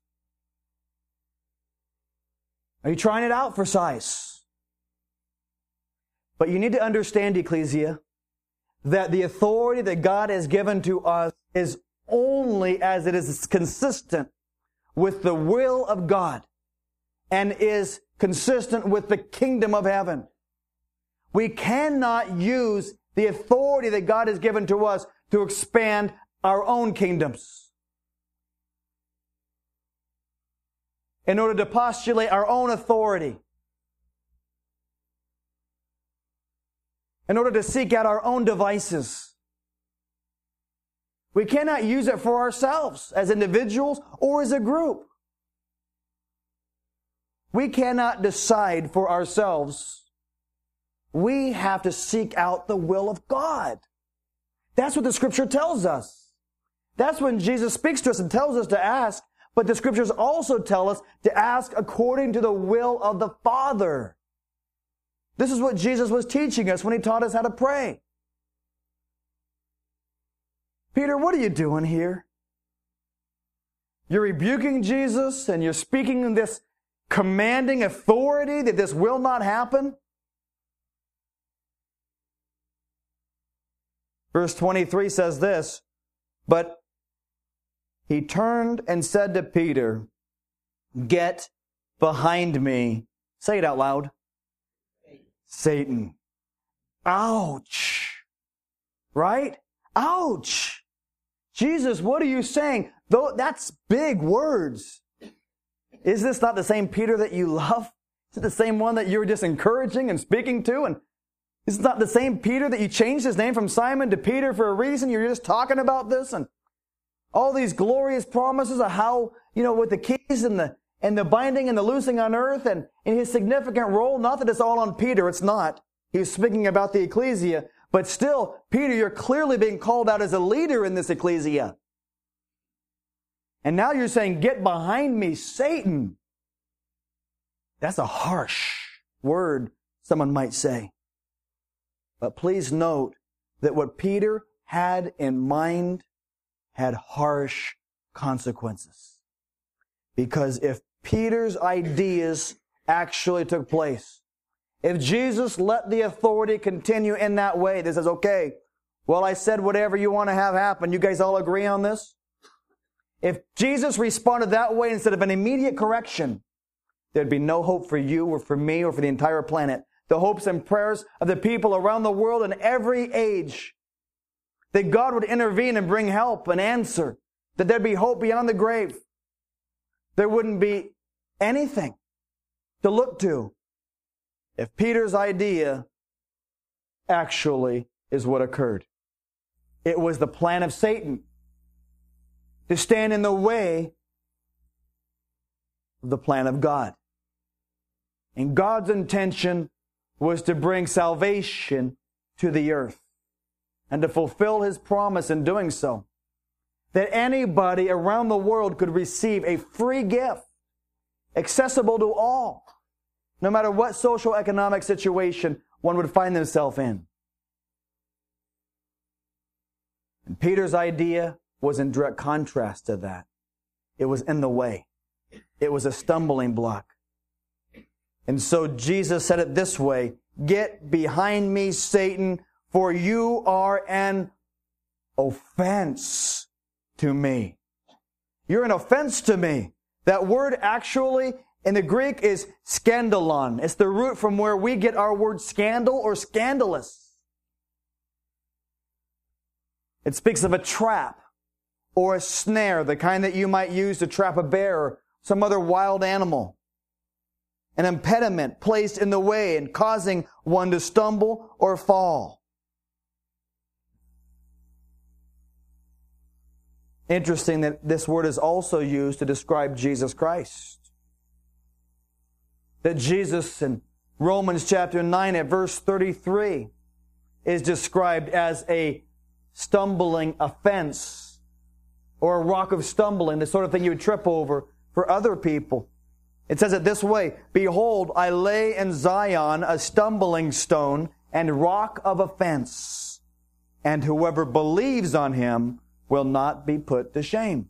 Are you trying it out for size? But you need to understand, Ecclesia, that the authority that God has given to us is only as it is consistent with the will of God and is consistent with the kingdom of heaven. We cannot use the authority that God has given to us to expand our own kingdoms, in order to postulate our own authority, in order to seek out our own devices. We cannot use it for ourselves as individuals or as a group. We cannot decide for ourselves. We have to seek out the will of God. That's what the Scripture tells us. That's when Jesus speaks to us and tells us to ask, but the Scriptures also tell us to ask according to the will of the Father. This is what Jesus was teaching us when He taught us how to pray. Peter, what are you doing here? You're rebuking Jesus and you're speaking in this commanding authority that this will not happen? Verse 23 says this, but he turned and said to Peter, get behind me. Say it out loud. Satan. Ouch. Right? Ouch. Jesus, what are you saying? Though that's big words. Is this not the same Peter that you love? Is it the same one that you were just encouraging and speaking to? And is it not the same Peter that you changed his name from Simon to Peter for a reason? You're just talking about this and all these glorious promises of how, with the keys and and the binding and the loosing on earth and in his significant role. Not that it's all on Peter. It's not. He's speaking about the ecclesia. But still, Peter, you're clearly being called out as a leader in this ecclesia. And now you're saying, get behind me, Satan. That's a harsh word, someone might say. But please note that what Peter had in mind had harsh consequences. Because if Peter's ideas actually took place, if Jesus let the authority continue in that way, that says, okay, well, I said whatever you want to have happen. You guys all agree on this? If Jesus responded that way instead of an immediate correction, there'd be no hope for you or for me or for the entire planet. The hopes and prayers of the people around the world in every age, that God would intervene and bring help and answer, that there'd be hope beyond the grave. There wouldn't be anything to look to if Peter's idea actually is what occurred. It was the plan of Satan to stand in the way of the plan of God. And God's intention was to bring salvation to the earth and to fulfill His promise in doing so. That anybody around the world could receive a free gift, accessible to all, no matter what social economic situation one would find themselves in. And Peter's idea was in direct contrast to that. It was in the way. It was a stumbling block. And so Jesus said it this way, "Get behind me, Satan, for you are an offense to me." You're an offense to me. That word actually in the Greek is scandalon. It's the root from where we get our word scandal or scandalous. It speaks of a trap or a snare, the kind that you might use to trap a bear or some other wild animal. An impediment placed in the way and causing one to stumble or fall. Interesting that this word is also used to describe Jesus Christ. That Jesus in Romans chapter 9 at verse 33 is described as a stumbling offense or a rock of stumbling, the sort of thing you would trip over for other people. It says it this way, "Behold, I lay in Zion a stumbling stone and rock of offense, and whoever believes on Him will not be put to shame."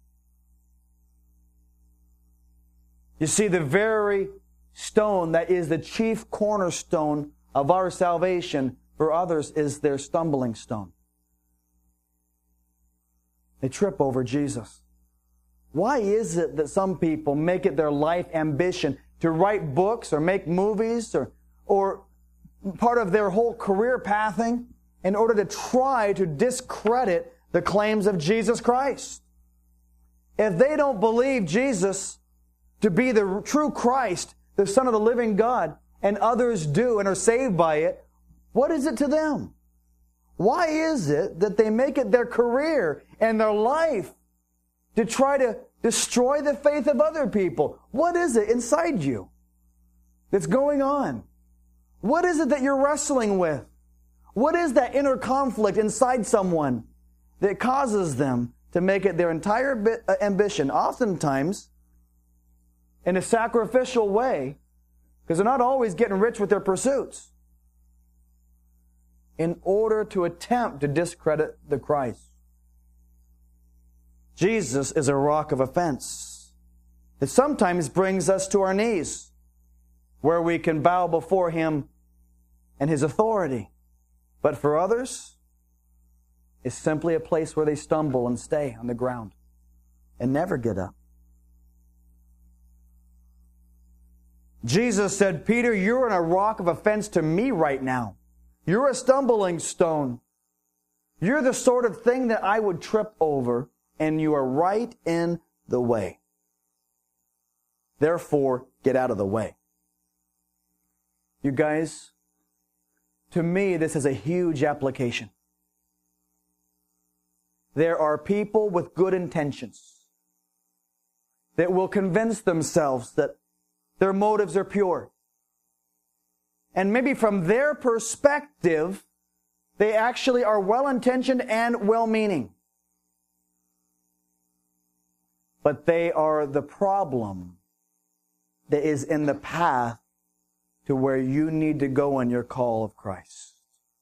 You see, the very stone that is the chief cornerstone of our salvation for others is their stumbling stone. They trip over Jesus. Why is it that some people make it their life ambition to write books or make movies or part of their whole career pathing in order to try to discredit the claims of Jesus Christ? If they don't believe Jesus to be the true Christ, the Son of the living God, and others do and are saved by it, what is it to them? Why is it that they make it their career and their life to try to destroy the faith of other people? What is it inside you that's going on? What is it that you're wrestling with? What is that inner conflict inside someone that causes them to make it their entire ambition, oftentimes in a sacrificial way, because they're not always getting rich with their pursuits, in order to attempt to discredit the Christ? Jesus is a rock of offense. It sometimes brings us to our knees, where we can bow before Him and His authority. But for others, it's simply a place where they stumble and stay on the ground and never get up. Jesus said, "Peter, you're in a rock of offense to me right now. You're a stumbling stone. You're the sort of thing that I would trip over, and you are right in the way. Therefore, get out of the way." You guys, to me, this is a huge application. There are people with good intentions. that will convince themselves that their motives are pure. And maybe from their perspective, they actually are well-intentioned and well-meaning. But they are the problem that is in the path to where you need to go in your call of Christ.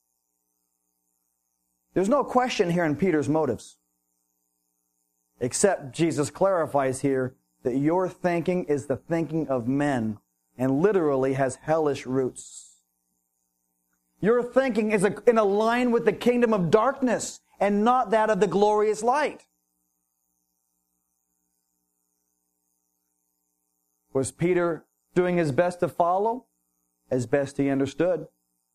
There's no question here in Peter's motives, except Jesus clarifies here that your thinking is the thinking of men and literally has hellish roots. Your thinking is in a line with the kingdom of darkness and not that of the glorious light. Was Peter doing his best to follow? As best he understood.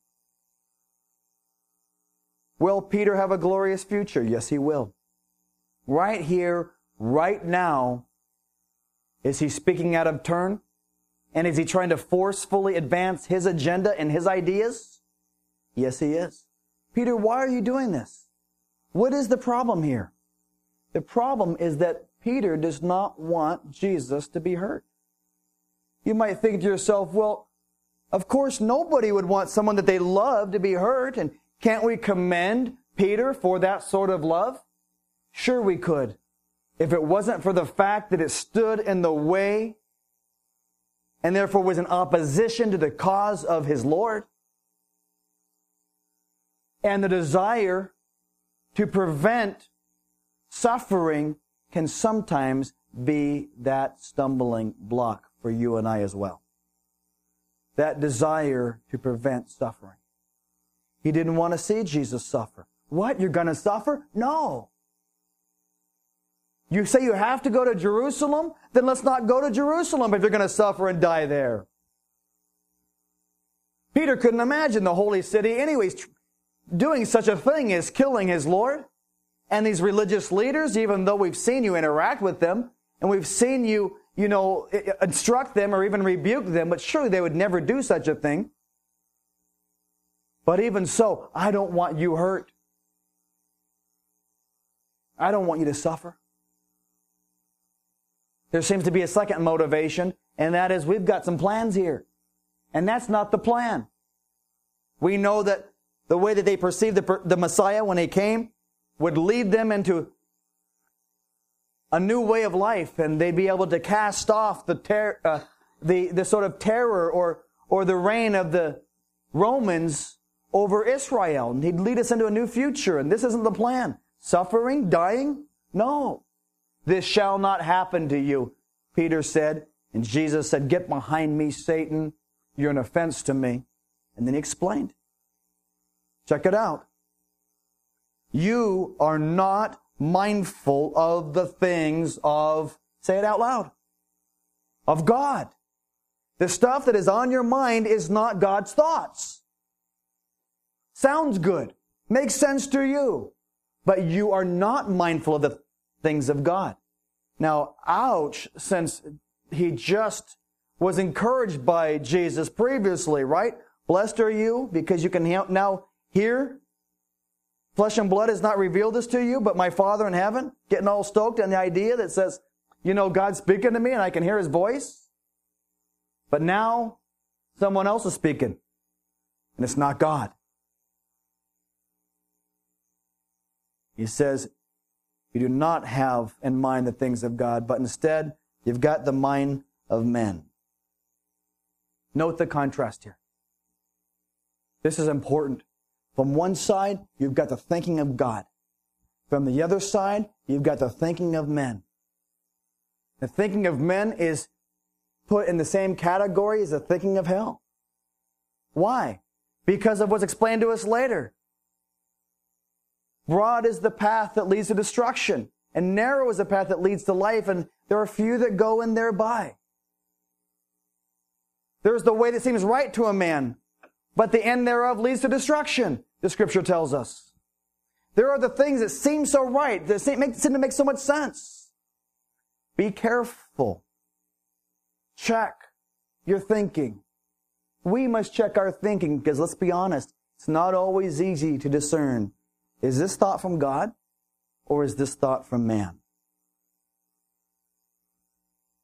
Will Peter have a glorious future? Yes, he will. Right here, right now, is he speaking out of turn? And is he trying to forcefully advance his agenda and his ideas? Yes, he is. Peter, why are you doing this? What is the problem here? The problem is that Peter does not want Jesus to be hurt. You might think to yourself, well, of course nobody would want someone that they love to be hurt, and can't we commend Peter for that sort of love? Sure we could, if it wasn't for the fact that it stood in the way and therefore was in opposition to the cause of his Lord. And the desire to prevent suffering can sometimes be that stumbling block for you and I as well. That desire to prevent suffering. He didn't want to see Jesus suffer. What? You're going to suffer? No. You say you have to go to Jerusalem? Then let's not go to Jerusalem if you're going to suffer and die there. Peter couldn't imagine the holy city anyways doing such a thing as killing his Lord. And these religious leaders, even though we've seen you interact with them, and we've seen you, instruct them or even rebuke them, but surely they would never do such a thing. But even so, I don't want you hurt. I don't want you to suffer. There seems to be a second motivation, and that is we've got some plans here. And that's not the plan. We know that the way that they perceived the Messiah when he came would lead them into a new way of life, and they'd be able to cast off the sort of terror or the reign of the Romans over Israel. And he'd lead us into a new future, and this isn't the plan. Suffering, dying? No. This shall not happen to you, Peter said. And Jesus said, get behind me, Satan. You're an offense to me. And then he explained. Check it out. You are not mindful of the things of, say it out loud, of God. The stuff that is on your mind is not God's thoughts. Sounds good. Makes sense to you. But you are not mindful of the things of God. Now, ouch, since he just was encouraged by Jesus previously, right? Blessed are you because you can now hear. Flesh and blood has not revealed this to you, but my Father in heaven. Getting all stoked on the idea that says, God's speaking to me and I can hear his voice. But now someone else is speaking and it's not God. He says, you do not have in mind the things of God, but instead you've got the mind of men. Note the contrast here. This is important. From one side, you've got the thinking of God. From the other side, you've got the thinking of men. The thinking of men is put in the same category as the thinking of hell. Why? Because of what's explained to us later. Broad is the path that leads to destruction, and narrow is the path that leads to life, and there are few that go in thereby. There's the way that seems right to a man, but the end thereof leads to destruction, the Scripture tells us. There are the things that seem so right, that seem to make so much sense. Be careful. Check your thinking. We must check our thinking, because let's be honest, it's not always easy to discern. Is this thought from God, or is this thought from man?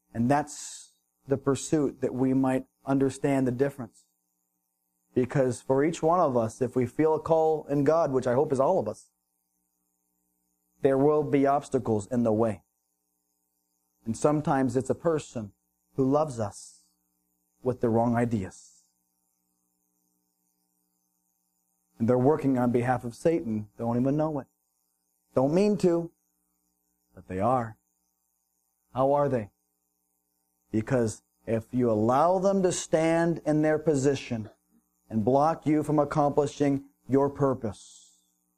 And that's the pursuit, that we might understand the difference. Because for each one of us, if we feel a call in God, which I hope is all of us, there will be obstacles in the way. And sometimes it's a person who loves us with the wrong ideas. And they're working on behalf of Satan. Don't even know it. Don't mean to, but they are. How are they? Because if you allow them to stand in their position and block you from accomplishing your purpose,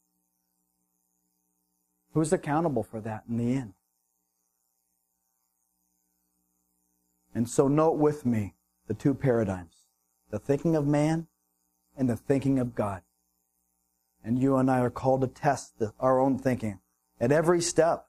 who's accountable for that in the end? And so note with me the two paradigms, the thinking of man and the thinking of God. And you and I are called to test our own thinking at every step.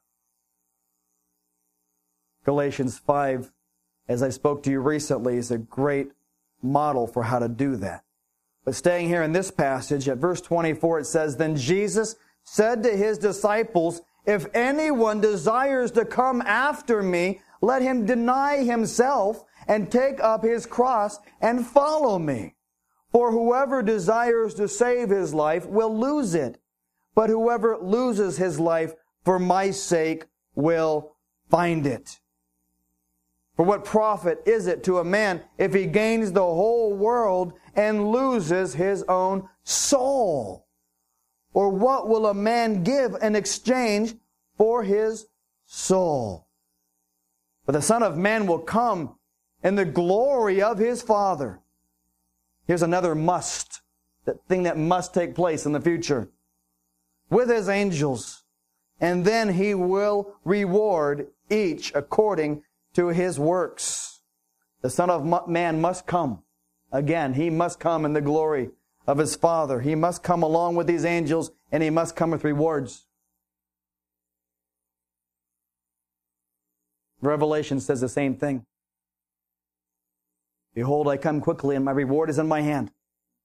Galatians 5, as I spoke to you recently, is a great model for how to do that. But staying here in this passage, at verse 24, it says, "Then Jesus said to his disciples, 'If anyone desires to come after me, let him deny himself and take up his cross and follow me. For whoever desires to save his life will lose it. But whoever loses his life for my sake will find it. For what profit is it to a man if he gains the whole world and loses his own soul? Or what will a man give in exchange for his soul? For the Son of Man will come in the glory of his Father.'" Here's another must, that thing that must take place in the future. "With his angels, and then he will reward each according to his works." The Son of Man must come. Again, he must come in the glory of his Father. He must come along with these angels, and he must come with rewards. Revelation says the same thing. "Behold, I come quickly, and my reward is in my hand."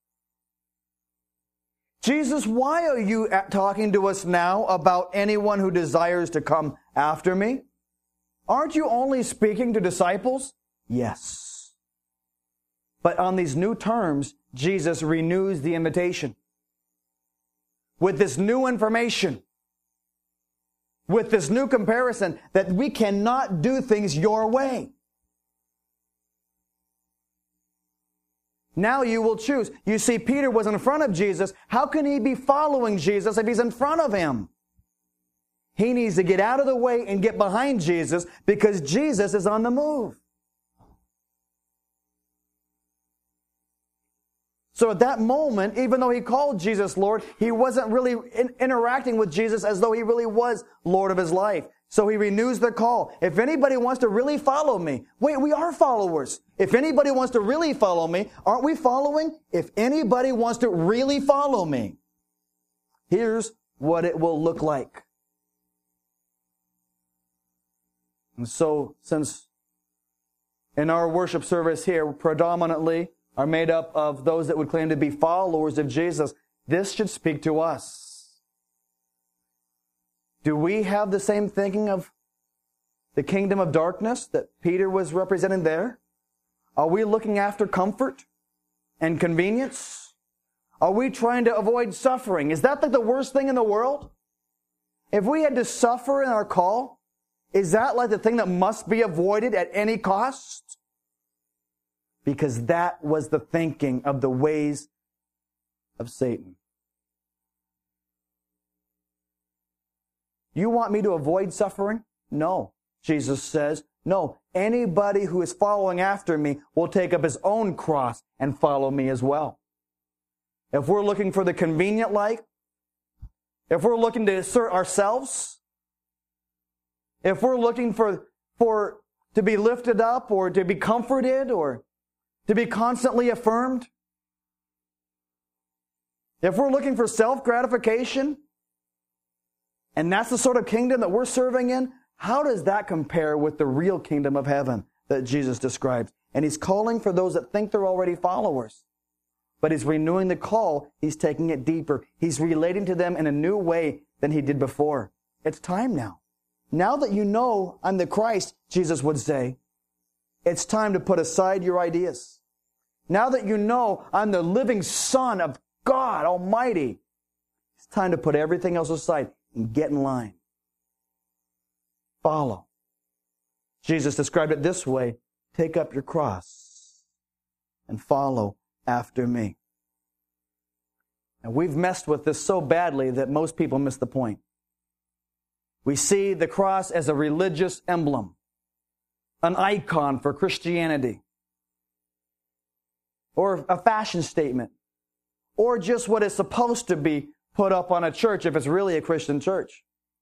Jesus, why are you talking to us now about anyone who desires to come after me? Aren't you only speaking to disciples? Yes. But on these new terms, Jesus renews the invitation. With this new information, with this new comparison, that we cannot do things your way. Now you will choose. You see, Peter was in front of Jesus. How can he be following Jesus if he's in front of him? He needs to get out of the way and get behind Jesus, because Jesus is on the move. So at that moment, even though he called Jesus Lord, he wasn't really interacting with Jesus as though he really was Lord of his life. So he renews the call. If anybody wants to really follow me, wait, we are followers. If anybody wants to really follow me, aren't we following? If anybody wants to really follow me, here's what it will look like. And so, since in our worship service here, predominantly are made up of those that would claim to be followers of Jesus, this should speak to us. Do we have the same thinking of the kingdom of darkness that Peter was representing there? Are we looking after comfort and convenience? Are we trying to avoid suffering? Is that like the worst thing in the world? If we had to suffer in our call, is that like the thing that must be avoided at any cost? Because that was the thinking of the ways of Satan. You want me to avoid suffering? No. Jesus says, no. Anybody who is following after me will take up his own cross and follow me as well. If we're looking for the convenient life, if we're looking to assert ourselves, if we're looking for to be lifted up or to be comforted or to be constantly affirmed, if we're looking for self-gratification, and that's the sort of kingdom that we're serving in, how does that compare with the real kingdom of heaven that Jesus describes? And he's calling for those that think they're already followers. But he's renewing the call. He's taking it deeper. He's relating to them in a new way than he did before. It's time now. Now that you know I'm the Christ, Jesus would say, it's time to put aside your ideas. Now that you know I'm the living Son of God Almighty, it's time to put everything else aside and get in line. Follow. Jesus described it this way: take up your cross and follow after me. And we've messed with this so badly that most people miss the point. We see the cross as a religious emblem, an icon for Christianity, or a fashion statement, or just what is supposed to be put up on a church if it's really a Christian church.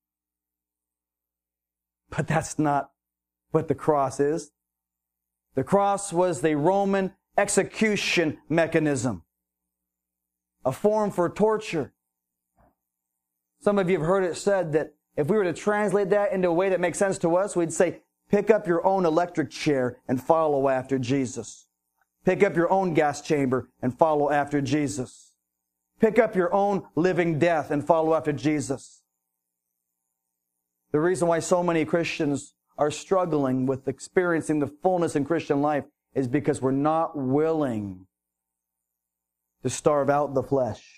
But that's not what the cross is. The cross was the Roman execution mechanism, a form for torture. Some of you have heard it said that if we were to translate that into a way that makes sense to us, we'd say, pick up your own electric chair and follow after Jesus. Pick up your own gas chamber and follow after Jesus. Pick up your own living death and follow after Jesus. The reason why so many Christians are struggling with experiencing the fullness in Christian life is because we're not willing to starve out the flesh.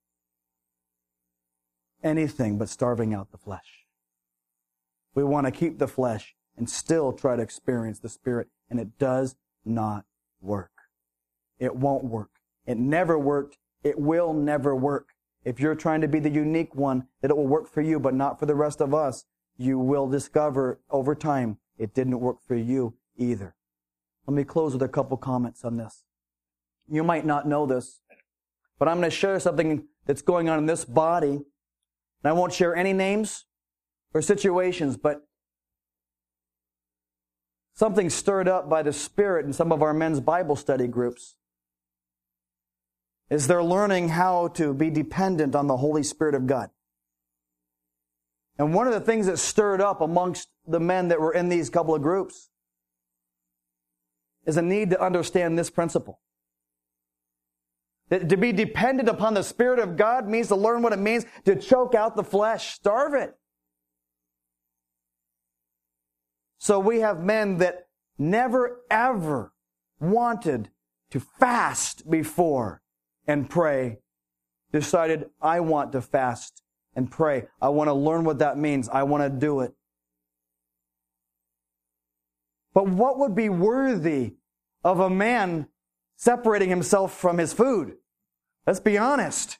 Anything but starving out the flesh. We want to keep the flesh and still try to experience the Spirit, and it does not work. It won't work. It never worked. It will never work. If you're trying to be the unique one, that it will work for you, but not for the rest of us, you will discover over time it didn't work for you either. Let me close with a couple comments on this. You might not know this, but I'm going to share something that's going on in this body. And I won't share any names or situations, but something stirred up by the Spirit in some of our men's Bible study groups is they're learning how to be dependent on the Holy Spirit of God. And one of the things that stirred up amongst the men that were in these couple of groups is a need to understand this principle. That to be dependent upon the Spirit of God means to learn what it means to choke out the flesh, starve it. So we have men that never ever wanted to fast before and pray, decided, I want to fast and pray. I want to learn what that means. I want to do it. But what would be worthy of a man separating himself from his food? Let's be honest.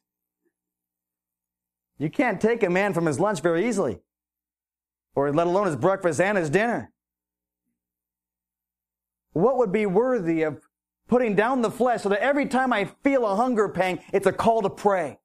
You can't take a man from his lunch very easily, or let alone his breakfast and his dinner. What would be worthy of putting down the flesh so that every time I feel a hunger pang, it's a call to pray?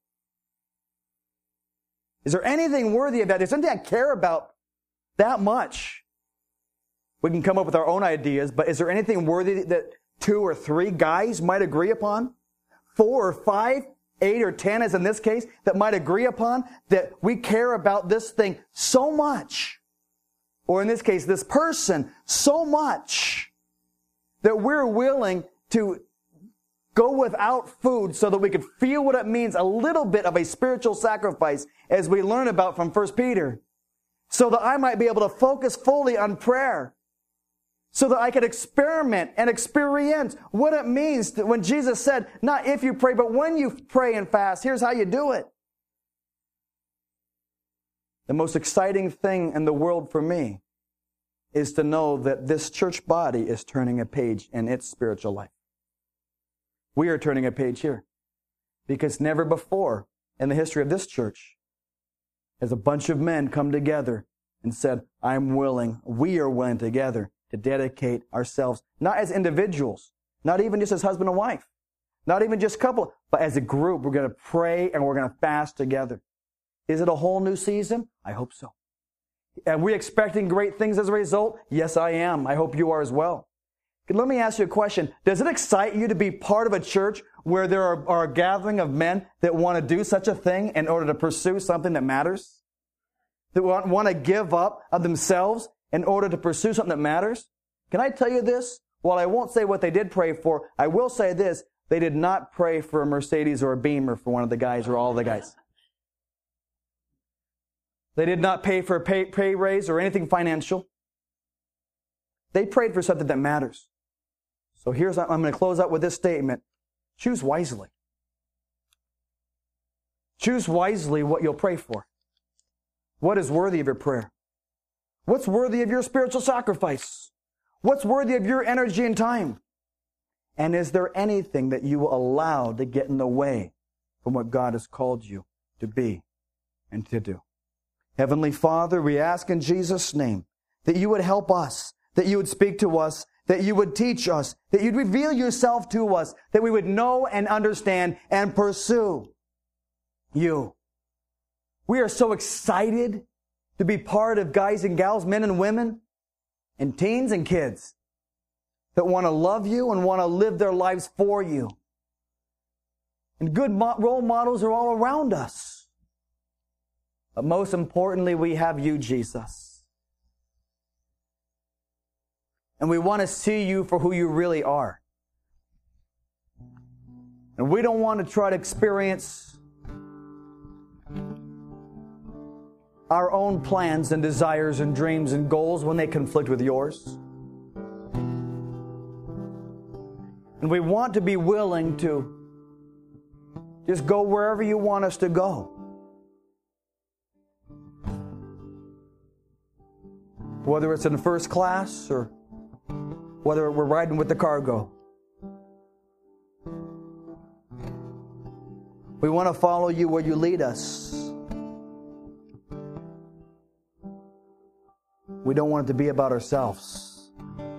Is there anything worthy of that? Is there something I care about that much? We can come up with our own ideas, but is there anything worthy that 2 or 3 guys might agree upon? 4 or 5, 8 or 10, as in this case, that might agree upon that we care about this thing so much, or in this case, this person so much, that we're willing to go without food so that we could feel what it means, a little bit of a spiritual sacrifice, as we learn about from 1 Peter, so that I might be able to focus fully on prayer, so that I could experiment and experience what it means to, when Jesus said, not if you pray, but when you pray and fast, here's how you do it. The most exciting thing in the world for me is to know that this church body is turning a page in its spiritual life. We are turning a page here, because never before in the history of this church has a bunch of men come together and said, we are willing together to dedicate ourselves, not as individuals, not even just as husband and wife, not even just couple, but as a group. We're going to pray and we're going to fast together. Is it a whole new season? I hope so. Are we expecting great things as a result? Yes, I am. I hope you are as well. Let me ask you a question. Does it excite you to be part of a church where there are a gathering of men that want to do such a thing in order to pursue something that matters? That want to give up of themselves in order to pursue something that matters? Can I tell you this? While I won't say what they did pray for, I will say this. They did not pray for a Mercedes or a Beamer for one of the guys or all the guys. They did not pay for a pay raise or anything financial. They prayed for something that matters. So I'm going to close out with this statement. Choose wisely. Choose wisely what you'll pray for. What is worthy of your prayer? What's worthy of your spiritual sacrifice? What's worthy of your energy and time? And is there anything that you will allow to get in the way from what God has called you to be and to do? Heavenly Father, we ask in Jesus' name that you would help us, that you would speak to us, that you would teach us, that you'd reveal yourself to us, that we would know and understand and pursue you. We are so excited to be part of guys and gals, men and women, and teens and kids that want to love you and want to live their lives for you. And good role models are all around us. But most importantly, we have you, Jesus. And we want to see you for who you really are. And we don't want to try to experience our own plans and desires and dreams and goals when they conflict with yours. And we want to be willing to just go wherever you want us to go. Whether it's in first class or whether we're riding with the cargo. We want to follow you where you lead us. We don't want it to be about ourselves.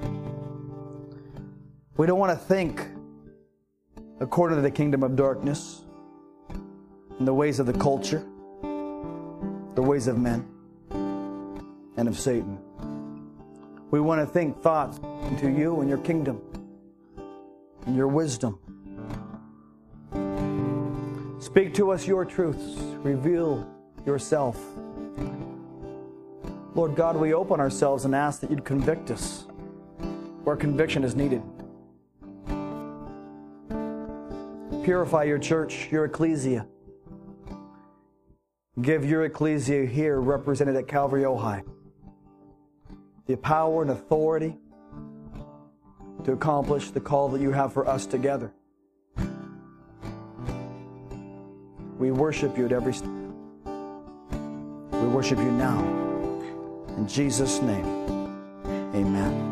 We don't want to think according to the kingdom of darkness and the ways of the culture, the ways of men, and of Satan. We want to think thoughts into you and your kingdom and your wisdom. Speak to us your truths. Reveal yourself. Lord God, we open ourselves and ask that you'd convict us where conviction is needed. Purify your church, your ecclesia. Give your ecclesia here, represented at Calvary Ojai, the power and authority to accomplish the call that you have for us together. We worship you at every step. We worship you now. In Jesus' name, amen.